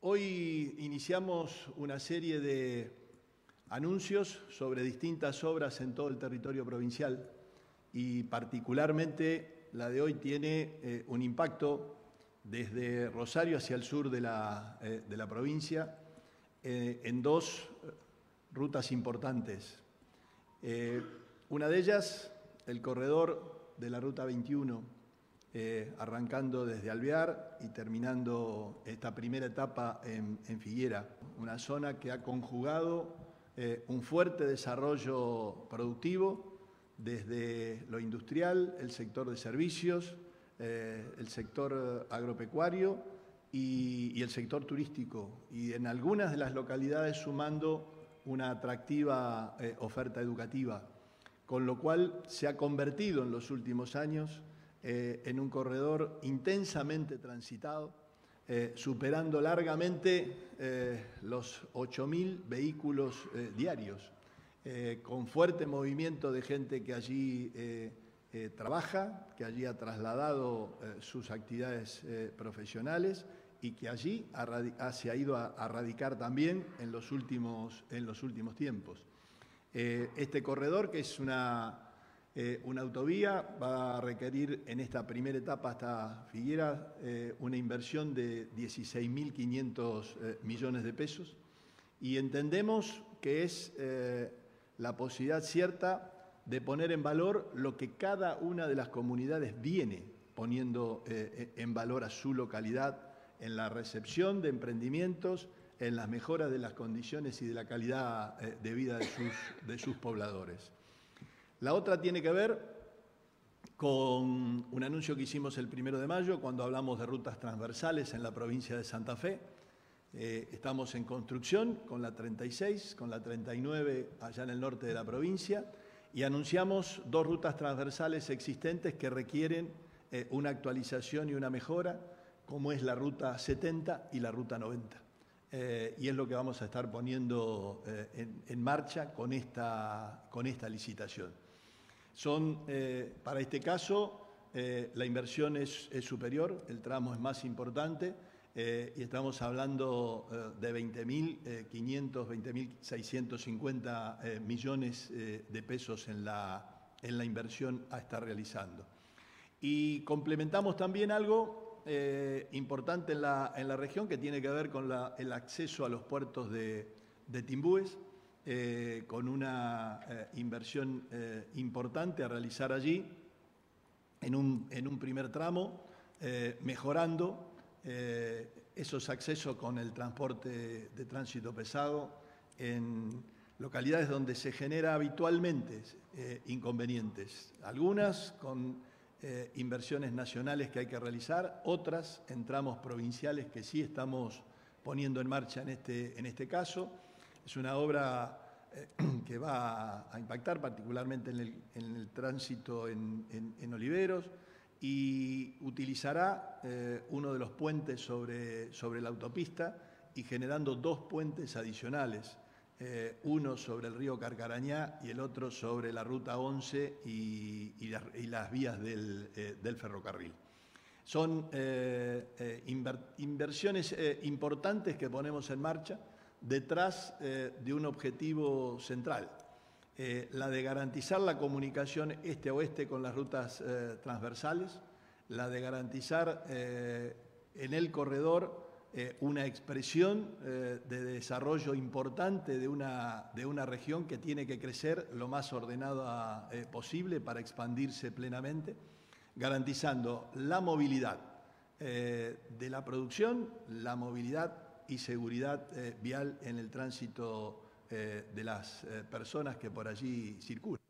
Hoy iniciamos una serie de anuncios sobre distintas obras en todo el territorio provincial y particularmente la de hoy tiene un impacto desde Rosario hacia el sur de la provincia en dos rutas importantes. Una de ellas, el corredor de la Ruta 21, arrancando desde Alvear y terminando esta primera etapa en Figuera, una zona que ha conjugado un fuerte desarrollo productivo desde lo industrial, el sector de servicios, el sector agropecuario y el sector turístico, y en algunas de las localidades sumando una atractiva oferta educativa, con lo cual se ha convertido en los últimos años en un corredor intensamente transitado, superando largamente los 8.000 vehículos diarios, con fuerte movimiento de gente que allí trabaja, que allí ha trasladado sus actividades profesionales y que allí se ha ido a radicar también en los últimos tiempos. Este corredor, que es una autovía, va a requerir en esta primera etapa hasta Figuera una inversión de 16.500 millones de pesos, y entendemos que es la posibilidad cierta de poner en valor lo que cada una de las comunidades viene poniendo en valor a su localidad en la recepción de emprendimientos, en las mejoras de las condiciones y de la calidad de vida de sus pobladores. La otra tiene que ver con un anuncio que hicimos el 1 de mayo cuando hablamos de rutas transversales en la provincia de Santa Fe. Estamos en construcción con la 36, con la 39 allá en el norte de la provincia, y anunciamos dos rutas transversales existentes que requieren una actualización y una mejora, como es la ruta 70 y la ruta 90. Y es lo que vamos a estar poniendo en marcha con esta licitación. Para este caso, la inversión es superior, el tramo es más importante, y estamos hablando de 20.500, 20.650 millones de pesos en la inversión a estar realizando. Y complementamos también algo importante en la región, que tiene que ver con el acceso a los puertos de Timbúes, con una inversión importante a realizar allí en un primer tramo, mejorando esos accesos con el transporte de tránsito pesado en localidades donde se genera habitualmente inconvenientes, algunas con inversiones nacionales que hay que realizar, otras en tramos provinciales que sí estamos poniendo en marcha en este caso. Es una obra que va a impactar particularmente en el tránsito en Oliveros, y utilizará uno de los puentes sobre la autopista y generando dos puentes adicionales, uno sobre el río Carcarañá y el otro sobre la Ruta 11 y las vías del ferrocarril. Son inversiones importantes que ponemos en marcha detrás de un objetivo central, la de garantizar la comunicación este-oeste con las rutas transversales, la de garantizar en el corredor una expresión de desarrollo importante de una región que tiene que crecer lo más ordenada posible para expandirse plenamente, garantizando la movilidad de la producción, la movilidad y seguridad vial en el tránsito de las personas que por allí circulan.